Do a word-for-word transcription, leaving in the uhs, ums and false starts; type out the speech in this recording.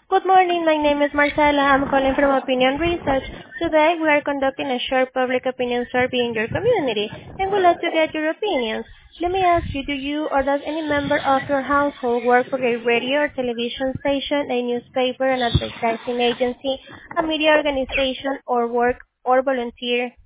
Good morning. My name is Marcela. I'm calling from Opinion Research. Today, we are conducting a short public opinion survey in your community, and we'd like to get your opinions. Let me ask you, do you or does any member of your household work for a radio or television station, a newspaper, an advertising agency, a media organization, or work or volunteer